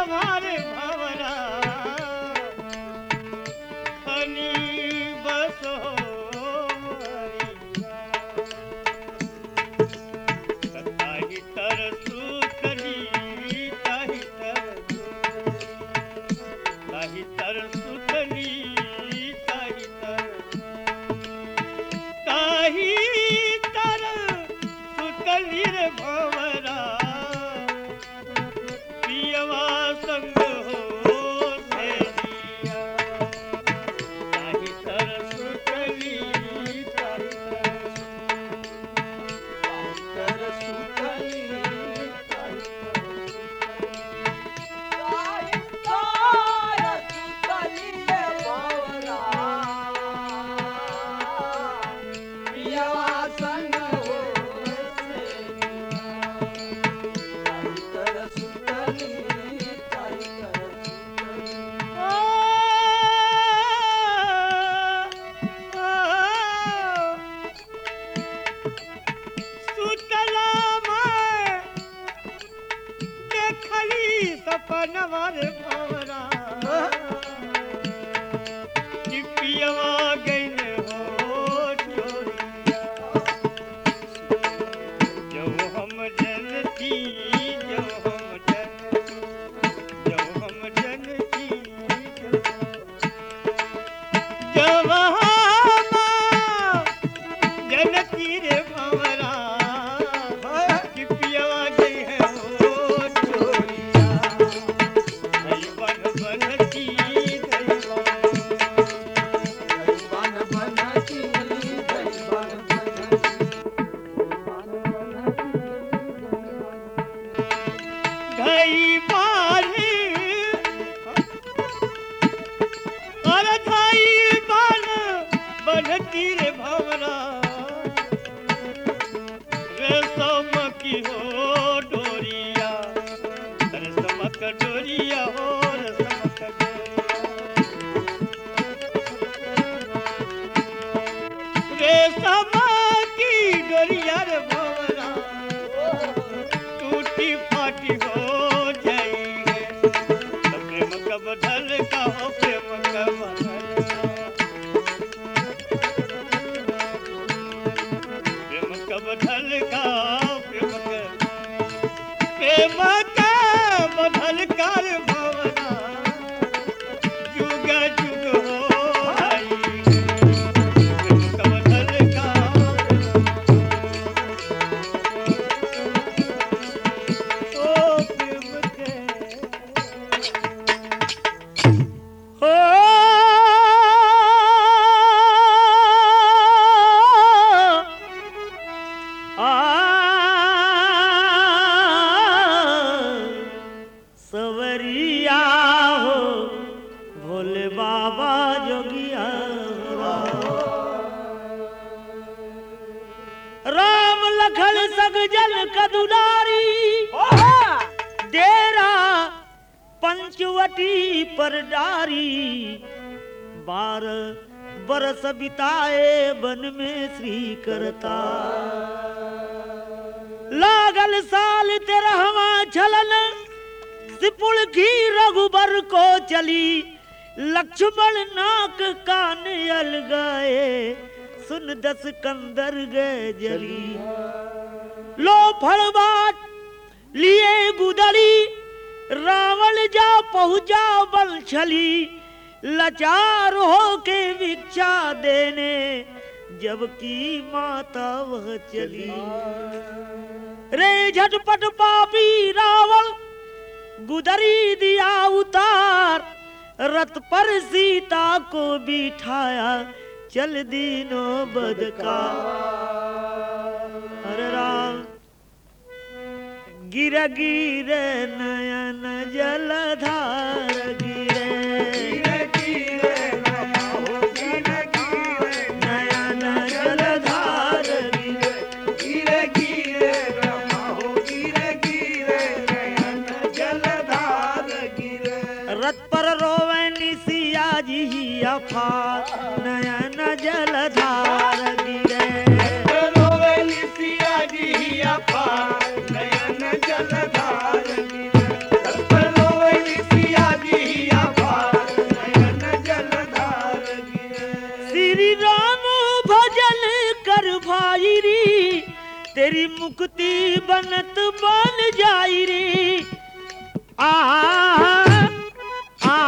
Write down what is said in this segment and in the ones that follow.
हमारे भवरा खनी बसो ताही तरसू कली ताही तरसू ताही तरसू कली ताही तरसू कली रे भवरा पियवा संग हो सेरिया ताही तरसू कली ताही तरसू कली सपनवा रे भवरा पियवा गइल हो चोरिया जो हम जनती जो हम जनती जब हम जनती रे भवरा पियवा गई है हो चोरिया रे भवरा रेशम की हो डोरिया रेशम का डोरिया हो रेशम का रेशम की डोरिया रे भवरा टूटी फाटी हो जाएंगे तो प्रेम कब ढल का हो प्रेम कब ढल का प्रेम का बदल कर भवना जुग जुग हो आई प्रेम का बदल का ओ प्रेम के हो सवरिया हो भोले बाबा जोगिया राम लखन सगजन कदुलारी डेरा पंचवटी पर डारी 12 बरस बिताए वन में श्री करता लागल साल 13वां छलन सिपुल घी रघुबर को चली लक्ष्मण नाक कान अल गए सुन 10 कंदर गए जली लो फड़बाट लिए गुदरी रावण जा पहुंचा बल छली लाचार हो के भिक्षा देने जबकि माता वह चली रे झटपट पापी रावण गुदरी दिया उतार रथ पर सीता को बिठाया चल दीनो बदका हरे राम गिर गिर नयन जलधार गिरे नयन जलधार रथ पर रोवे निसिया जी अफार नयन जलधार गिरे रोवे निसिया जी अफार नयन जलधार गिरे रथ पर रोवे तेरी मुक्ति बनत बन जाई रे। आ आ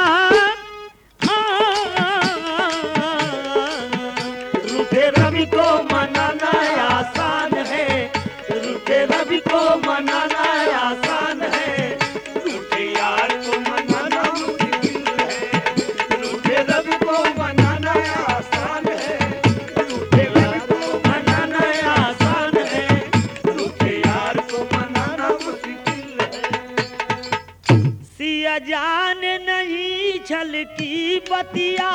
रूठे रवि को मनाना आसान है, रूठे रवि को मनाना आसान है, रूठे यार को मनाना मुश्किल है, रूठे रवि को मनाना आसान है, रूठे रवि को मनाना आसान है, रूठे यार को मनाना मुश्किल है। सिया जान नहीं छल की बतिया,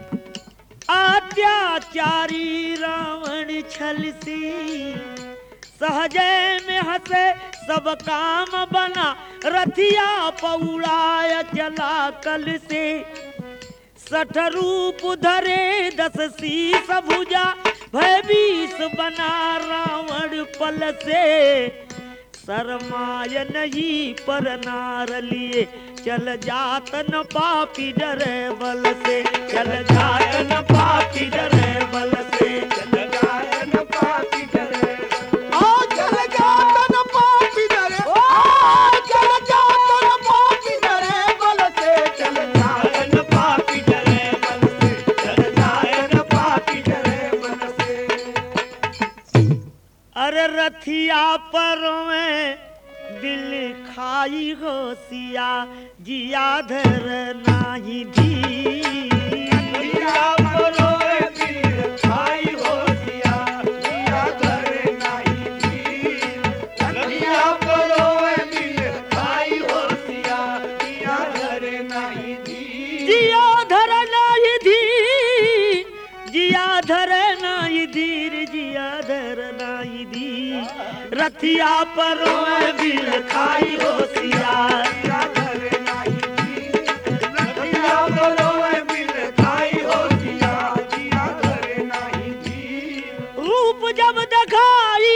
अत्याचारी रावण छल सी, सहजय में हंसे सब काम बना, रथिया पौड़ाय चला कल से, 60 रूप धरे 10 शीस भुजा, भय 20 बना रावण पल से, शरमाय नहीं पर नार लिए, चल जात न पापी डरे बल से, चल जात न पापी डरे बल से, चल जात न पापी डरे, ओ चल जात न पापी डरे, ओ चल जात न पापी डरे बल से, चल जाए न पापी डरे बल से, चल जाए न पापी डरे बल से। अरे रथिया पर में दिल खाई हो सिया, जिया धर नाही धी, जिया परोए दिल खाई हो सिया, जिया धरे नहीं धीर, जिया परोए दिल खाई हो सिया, जिया धरे नहीं धीर, जिया धर नाही धीर, जिया धर नाही धीर, जिया धर नाही धीर, रथिया पर बिल खाई हो सिया, जिया धरे नहीं धीर, जिया परोए दिल खाई हो सिया, जिया धरे नहीं धीर। रूप जब दिखाई,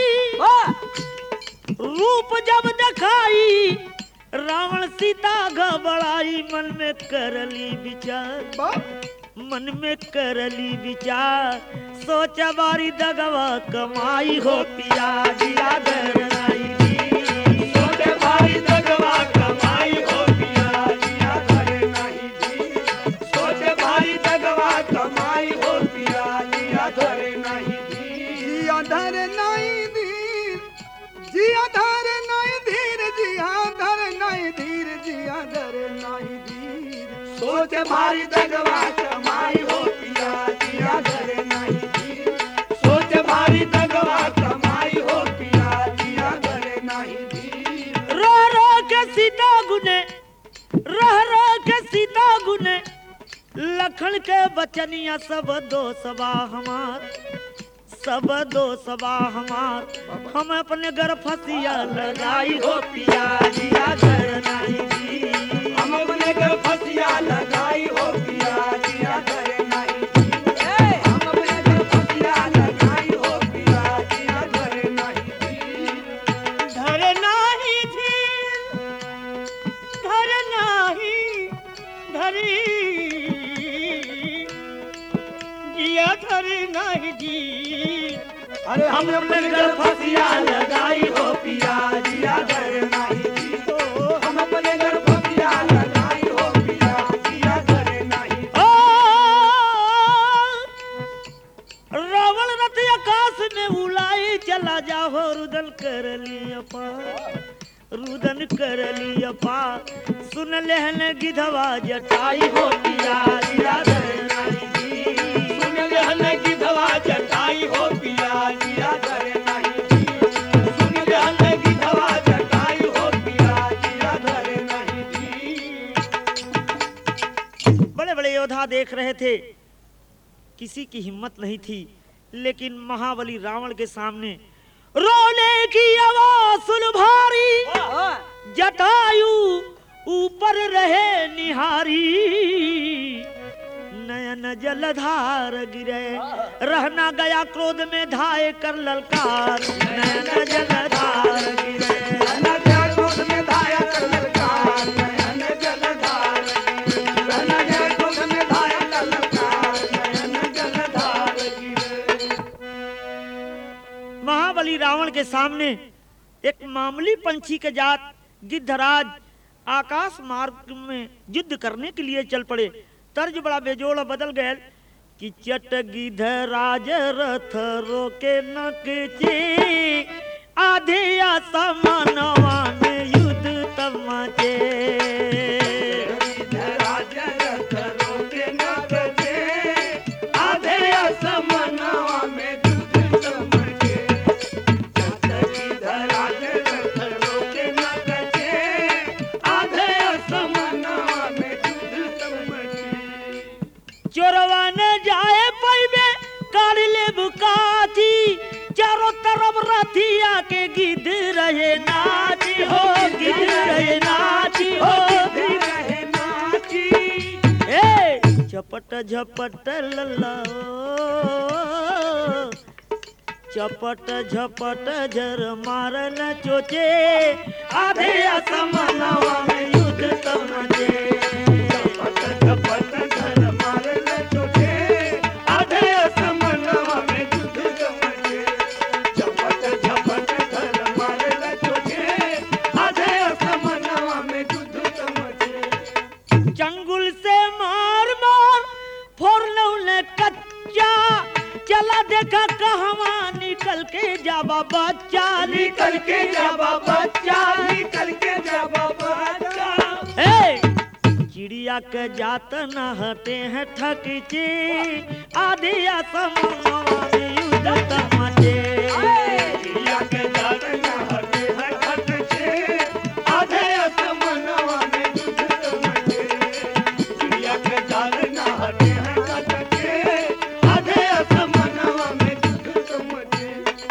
रूप जब दिखाई, रावण सीता घबराई, मन में करली विचार, मन में करली विचार, सोच बारी दगवा कमाई हो पिया, जिया धर नाही धी, सोचे भारी दगवा कमाई हो पिया, जिया धरे नहीं धीर, सोचे भारी दगवा कमाई हो पिया, जिया धरे नहीं धीर, जिया धर नहीं धीर, जिया धर नहीं धीर, जिया धर नहीं धीर, जिया धर नहीं धीर, सोचे भारी दगवा कमाई हो पिया, जिया धरे नहीं धीर, सोचे भारी दगवा कमाई हो पिया, जिया धरे नहीं धीर। रो रो के सीता गुने, रह रो के सीता गुने, लखन के बचनिया सब दोसबा हमार, सब दोसबा हमार, हम अपने घर फसिया लगाई हो पिया, जिया धर नहीं धी, हम अपने घर फसिया लगाई हो पिया, जिया धरे नहीं धीर, हम अपने घर फसिया लगाई हो पिया, जिया धरे नहीं धीर, धर नाही धीर, धर नाही धरी, जिया धर नाही धी, अरे हम अपने घर फसिया लगाई हो पिया, जिया धरे नहीं धीर, हम अपने घर फसिया लगाई हो पिया, जिया धरे नहीं धीर। रावण रथ आकाश में उड़ाई चला जाओ, रुदन कर लिया पार, रुदन कर लिया पार, सुन लहन गिधवा जटाई हो पिया, जिया धर नाही धी, सुन लहन की दवा जटाई हो पिया, जिया धरे नहीं धीर, सुन लहन की दवा जटाई हो पिया, जिया धरे नहीं धीर। बड़े बड़े योद्धा देख रहे थे, किसी की हिम्मत नहीं थी, लेकिन महाबली रावण के सामने रोने की आवाज सुन भारी, जटायु ऊपर रहे निहारी, नयन जलधार गिरे, रहना गया क्रोध में धाये कर ललकार, नयन जलधार गिरे, रहना गया क्रोध में धाया कर ललकार, नयन जलधार गिरे, रहना गया क्रोध में धाया कर ललकार, नयन जलधार गिरे। महाबली रावण के सामने एक मामूली पंछी के जात गिद्धराज आकाश मार्ग में युद्ध करने के लिए चल पड़े। तर्ज बड़ा बेजोड़ बदल गए कि चट गिद्धराज रथ रोके नकचे आधे आसमानवा में युद्ध तमाचे। गिद्धराज रथ रोके नकचे आधे आसमानवा में युद्ध तमाचे। चट गिद्धराज रथ रोके नकचे आधे आसमानवा में युद्ध तमाचे। चोरवा न जाए पैबे काढ़ ले बुकाती चारों तरफ रथिया के गिद्ध रहे नाची हो, गिद्ध रहे नाची हो, गिद्ध रहे नाची। ए चपट झपट लल्ला चपट झपट झर मारन चोचे आधे आसमानवा में युद्ध तमचे। झपट झपट झर मारन चोचे आधे आसमानवा में युद्ध तमचे। झपट झपट झर मारन चोचे आधे आसमानवा में युद्ध तमचे। चंगुल से मार मार फोड़लौ ने कच्चा चला देखा कहवा निकल के जाबा बच्चा, निकल के जाबा बच्चा, निकल के जाबा बच्चा। चिड़िया के जात न हटे हैं ठकचे आधे आसमानवा में युद्ध तमाचे। चिड़िया के जात न हटे हैं ठकचे आधे आसमानवा में युद्ध तमाचे। चिड़िया के जात न हटे हैं ठकचे आधे आसमानवा में युद्ध तमाचे।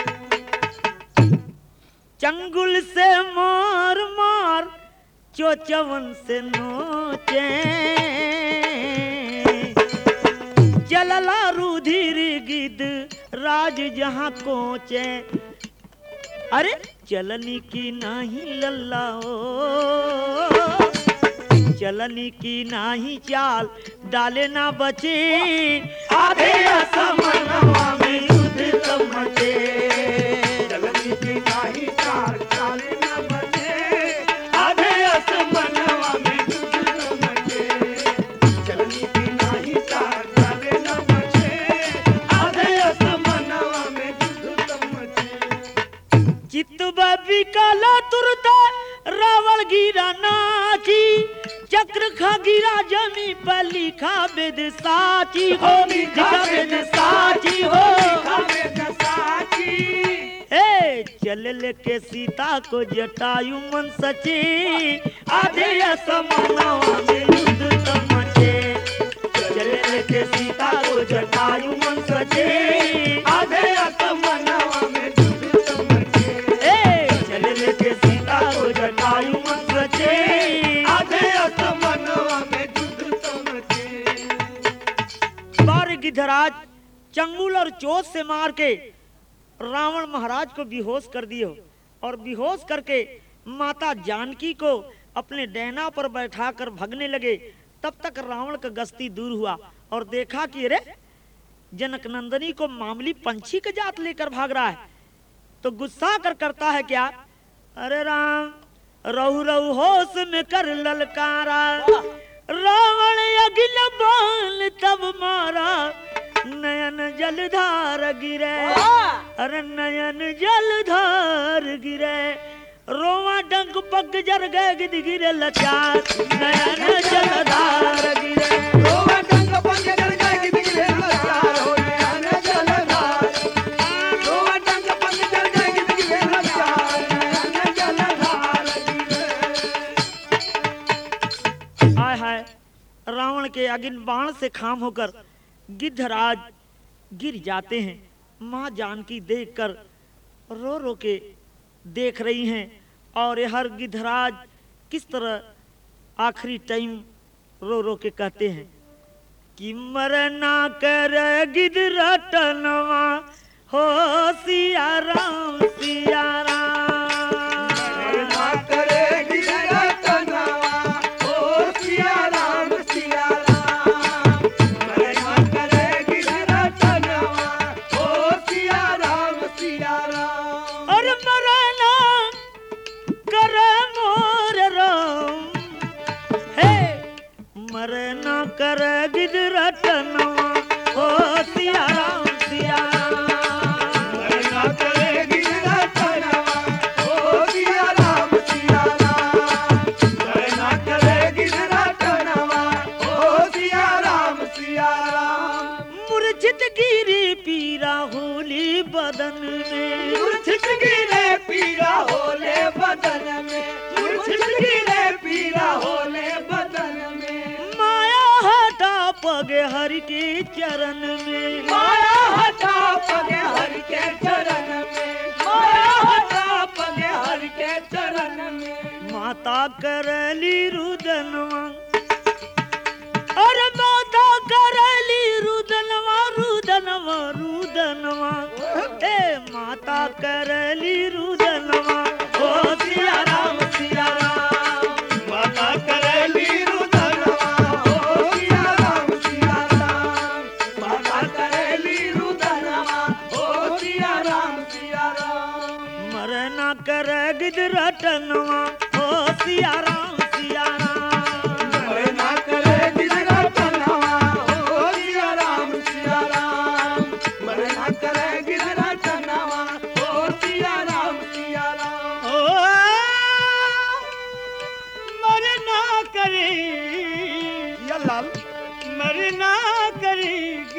चंगुल से मार मार चोचवन से नोचे चलला रुधिर गिद्ध राज जहाँ कोचे। अरे चलनी की नाही लल्ला ओ चलनी की नाही चाल डाले ना बचे आधे आसमानवा में युद्ध तमचे। चलनी की नाही चाल डाले ना बचे आधे आसमानवा में युद्ध तमचे। चलनी की नाही चाल डाले ना बचे आधे आसमानवा में युद्ध तमचे। चित्तबा बिकाला तुरता रावण गिरा नाची चक्र खा गिरा जमी पर लिखा वेद साची हो, लिखा वेद साची हो। चल लेके सीता को जटायु मन सचे आधे आसमानवा में युद्ध तमचे। चल लेके सीता को जटायु मन सचे आधे आसमानवा में युद्ध तमचे। चल लेके सीता को जटायु मन सचे आधे आसमानवा में युद्ध तमचे। बार गिद्धराज चंगुल और चोट से मार के रावण महाराज को बेहोश कर दियो और बेहोश करके माता जानकी को अपने डैना पर बैठाकर भगने लगे। तब तक रावण का गश्ती दूर हुआ और देखा कि अरे जनक नंदनी को मामूली पंछी के जात लेकर भाग रहा है। तो गुस्सा कर करता है क्या, अरे राम रहु रहु होश में कर ललकारा रावण अगिल बाल तब मारा नयन जलधार गिरे। अरे नयन जलधार गिरे रोवा डंक पग जर गए गिद गिरे लचार नयन जलधार गिरे। रोवा डंक पग जर गए गिद गिरे लचार हो नयन जलधार। रोवा डंक पग जर गए गिद गिरे लचार नयन जलधार गिरे। हाय हाय रावण के अगिन बाण से खाम होकर गिद्धराज गिर जाते हैं। माँ जानकी देखकर रो रो के देख रही हैं और ये हर गिद्धराज किस तरह आखिरी टाइम रो रो के कहते हैं कि मरना कर गिद्धरटनवा हो सिया राम सिया राम। मरना करे गिद्धरटनवा हो सिया राम सिया राम। मरना करे गिद्धरटनवा हो सिया राम सिया राम। मरे ना कर गिरटनवा ओ सिया राम सिया राम मरना करेगी रटनवा ओ सिया राम सिया राम मरना करेगी रटनवा ओ सिया राम मूर्छित गिरी पीरा होली बदन में मूर्छित गिरे पीरा होले बदन में मूर्छित गिरे पीरा होले बदन में माया हटा पगे हरि के चरण में माया हटा पगे हर के चरण में माया हटा पगे हर के चरण में माता करली रुदनवा अरे माता करली रुदनवा रुदनवा रुदनवा ए माता करली रुदनवा ओ सिया राम सिया राम माता करेली रुदनवा ओ सिया राम माता करेली रुदनवा ओ सिया राम मरना कर गिरटनवा ओ सिया राम सिया राम मरना करेगी रटनवा ओ सिया राम मरना करेगी रटनवा ओ सिया राम ओ मरना करे लाल मरना करे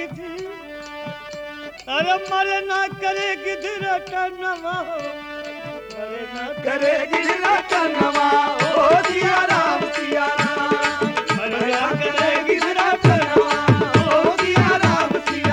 अरे मरना करे गिरटनवा मरना करेगी रटनवा ओ सिया राम मरना करेगी रटनवा ओ सिया राम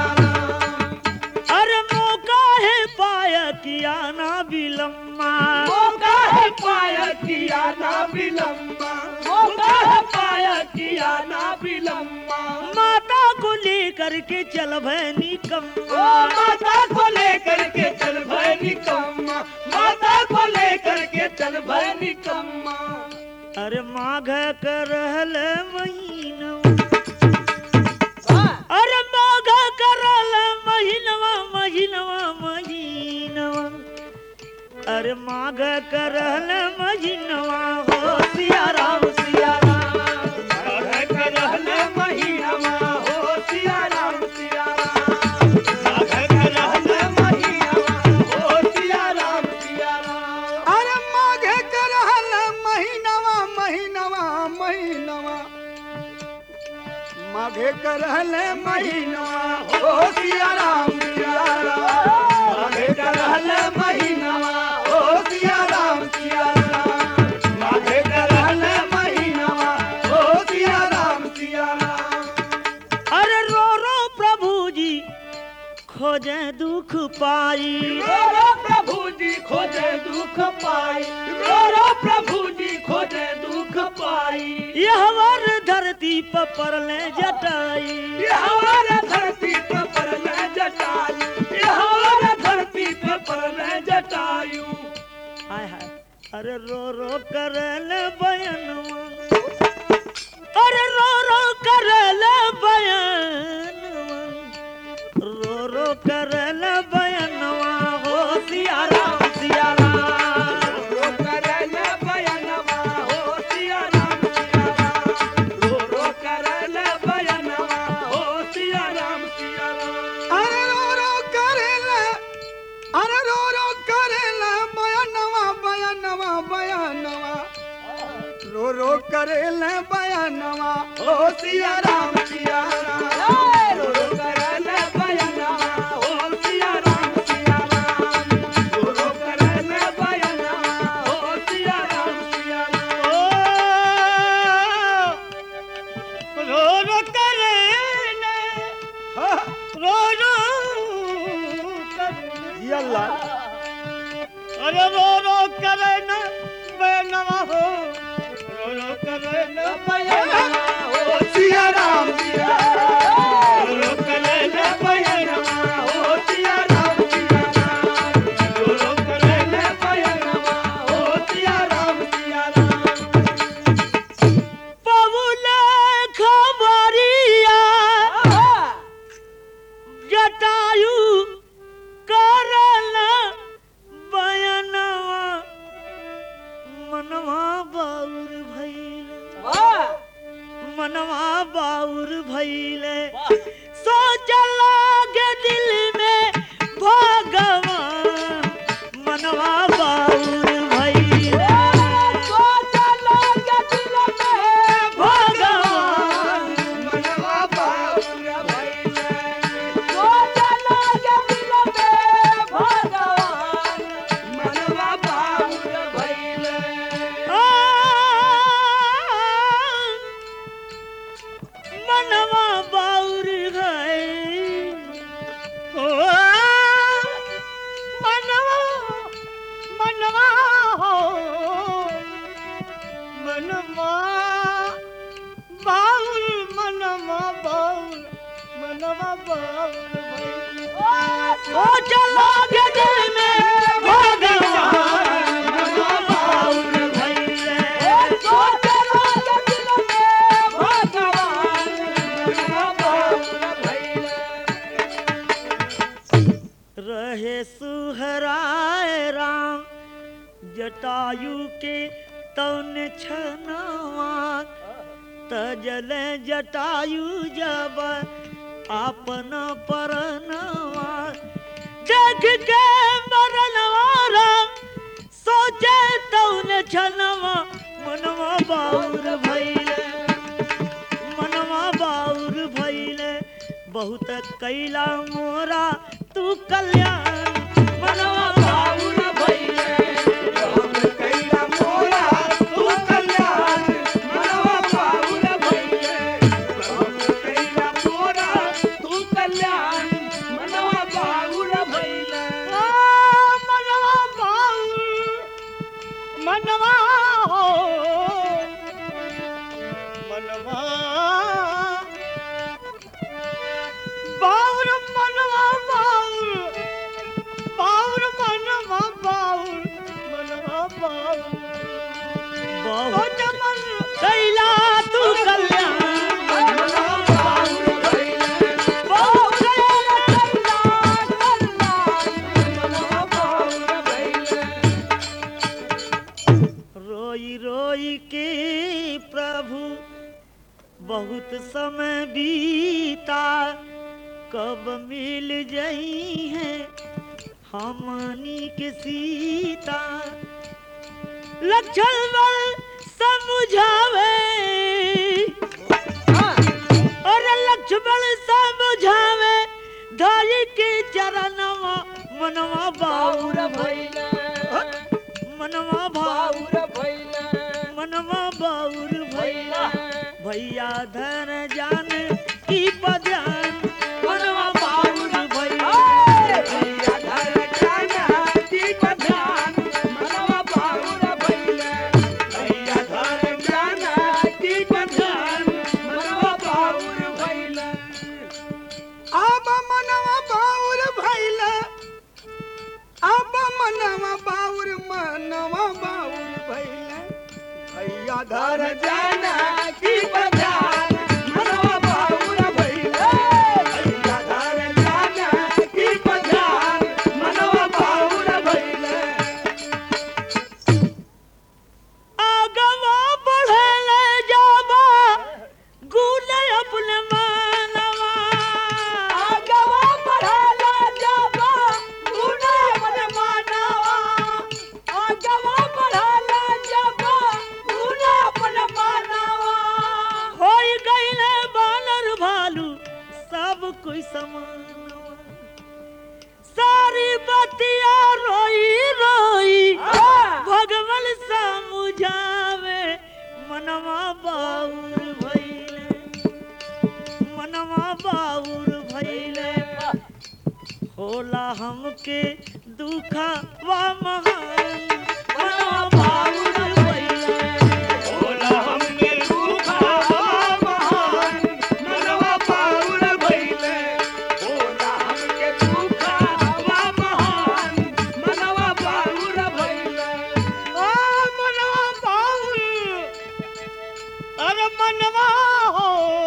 अरे मौका है पाया किया ना विलम्बा मौका है पाया किया ना विलम्बा मौका है पाया किया ना विलम्बा माता को लेकर के चल भैनी कम ओ माता को लेकर के चल भय निकम्मा माता को लेकर के चल भय निकम्मा अरे माघ करहल महीनवा अरे माघ करहल महीनवा महीनवा महीनवा अरे माघ करहल महीनवा हो सिया राम सिया राम माघ करहल महीनवा हो सिया राम माघ करहल महीनवा हो सिया राम अरे माघे करहल महीनवा महीनवा महीनवा माघे करहल महीनवा हो सिया राम माघ करहल महीनवा हो सिया राम माघ करहल महीनवा हो सिया राम अरे रो रो प्रभु जी खोजे दुख पाई रो प्रभु जी खोजे दुख पाई रो प्रभु जी खोजे दुख पाई यह वर धरती पर परले जटाई यह हमारा धरती पे परले जटायु यह हमारा धरती पे परले जटायु हाय हाय अरे रो रो करल बयनवा अरे रो रो करल बयनवा रो रो करल बयनवा हो सिया राम सिया राम रो करल बयनवा हो सिया राम रो करल बयनवा हो सिया राम अरे रो करेला अरे रो करेला बयानवा बयानवा बयानवा रो करेला बयानवा हो सिया राम रो करल बयनवा हो सिया राम रो करल बयनवा हो सिया राम रो रो करे रो रो यल्ला अरे रो रो करे न बनवा हो रो रो करे न बयनवा हो सिया राम रो करल बयनवा हो सिया राम रो करल बयनवा हो सिया राम पवुले खबरिया जटायु करल बयनवा मनवा बाउर भइल मनवा सोच लागे दिल में भगवान मनवा बाउर भइले सोच लागे दिल में भगवान मनवा बाउर भइले रहे सुहराए राम जटायु के तौन छनवा तजले जटायु जब आपन परनवा देख के मरनवा राम सोचे तौन छनवा मनवा बाउर भइले मनवा बाउर भइले बहुत कैला मोरा तू कल्याण मनवा बाउर भइले बहुत कैला मोरा तू कल्याण मनवा बाउर भइले बहुत कैला मोरा तू कल्याण मनवा बाउर भइले मनवा बाउर मनवा हो मनवा बाउर मनवा बाउर बाउर मनवा बाउर मनवा बाउर बहुत मन कैला तू कल्याण मनवा बाउर भइले बहुत कैला मनवा बाउर भइले रोई रोई के प्रभु बहुत समय बीता कब मिल जाई है हमनी के सीता लक्ष्मण समझावे और लक्ष्मण समझावे धाई के चरणवा मनवा बाउर भइले मनवा बाउर बाउर भइले मनवा बाउर भैया भैया धर जान की पध्यान मनवा बाउर भैया भैया धर जाना की पध्यान मनवा बाउर भइले भैया धर जाना की पध्यान मनवा बाउर भइले अब मनवा बाउर भइले अब मनवा बाउर भइले भैया धर धर जाना की पध्यान मनवा बाउर भइले भैया धर जाना की पध्यान मनवा बाउर भइले आगवा बढ़ले जाबा गुण अपने मानवा आगवा बढ़ला जाबा गुण मन मानवा आगवा बढ़ला जाबा गुण मन मानवा होई गईले बानर भालू सब कोई समानवा सारी बतिया रोई रोई भगवान समझावे मनवा बाउर भइले मनवा बाउर भइले होला हमके दुखा वा महान मनवा बाउर भइले होला हमके दुखा महान मनवा बाउर भइले होला हमके दुखा महान मनवा बाउर भइले मनवा बाउर अरे मनवा हो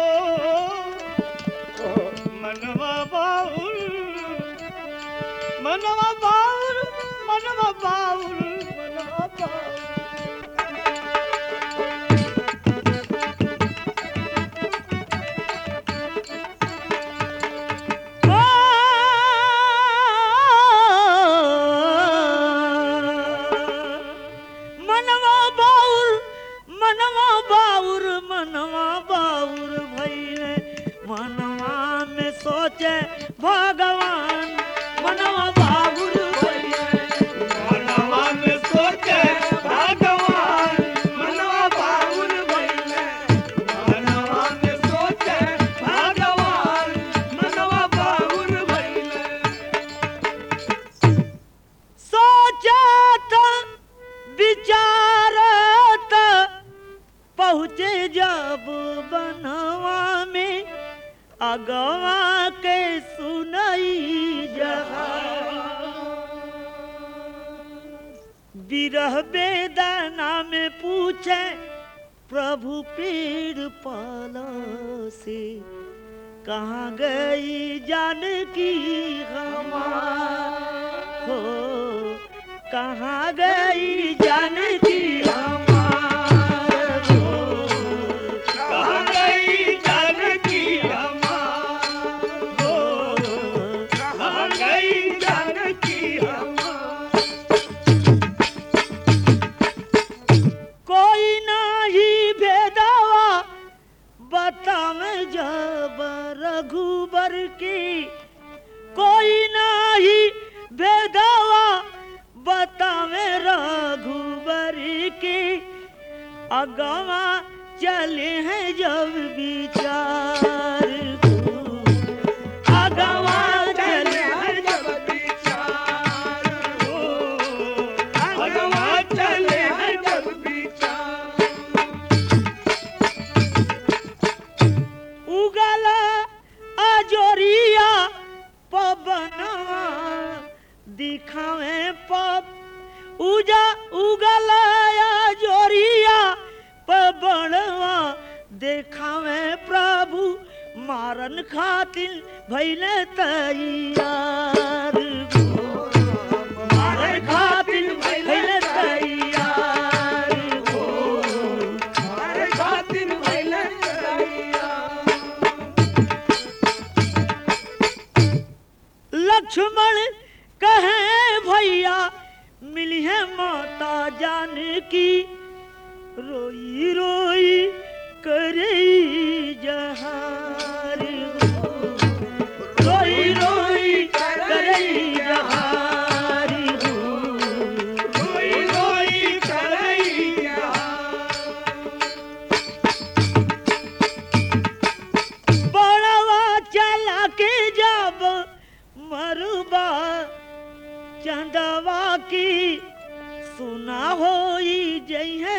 मनवा बाउर मनवा बाउर मनवा बाउर मनवा बाउर मनवा बाउर मनवा बाउर मनवा बाउर भइले मनवा में सोचे भगवान मनवा बाउर भइले मनवा में सोचे भगवान मनवा बाउर भइले मनवा में सोचे भगवान मनवा बाउर भइले सोचत विचारत पहुँचे जब बनवा में अगवा के सुनई जहाँ विरह वेदना में पूछे प्रभु पेड़ पाला से, कहाँ गई जानकी हमार हो, कहाँ गई जानकी हमार हो, कहाँ गई जानकी हमार हो, कहाँ गई जानकी हमार। कोई नाही भेदवा बतावे जब रघुबर की, कोई नाही भेदवा बतावे रघुबर की, अगवा चले हैं जब विचार को, अगवा चले हैं जब विचार हो, अगवा चले हैं जब विचार। उगला अजोरिया पवनवा दिखावे पप, उगला अजोरिया पवनवा देखावे प्रभु, मारन खातिर भइले तैयार हो, मारन खातिर भइले तैयार हो, हमारे खातिर भइले तैयार। लक्ष्मण कहे भैया मिली है माता जानकी, रोई रोई करे जहार हो, रोई रोई करे जहार हो, रोई रोई करैया। बड़वा चला के जब मरुबा चंदवा की, सुना होई जई है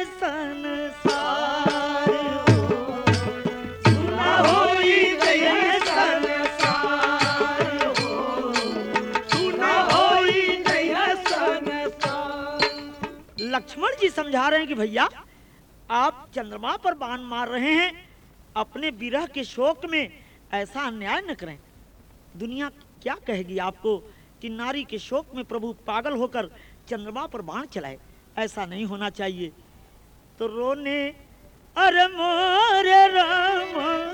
संसार हो, सुना होई जई है संसार हो, सुना होई जय संसार। लक्ष्मण जी समझा रहे हैं कि भैया आप चंद्रमा पर बाण मार रहे हैं, अपने विरह के शोक में ऐसा अन्याय न करें। दुनिया क्या कहेगी आपको कि नारी के शोक में प्रभु पागल होकर चंद्रमा पर बाण चलाए, ऐसा नहीं होना चाहिए। तो रोने अरे मोरे राम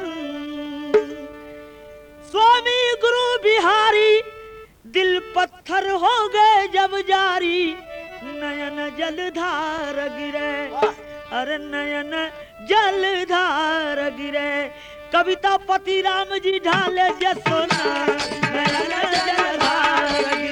स्वामी गुरु बिहारी, दिल पत्थर हो गए जब जारी, नयन जलधार गिरे, अरे नयन जलधार गिरे। कविता पति राम जी ढाले जसोना, नयन जलधार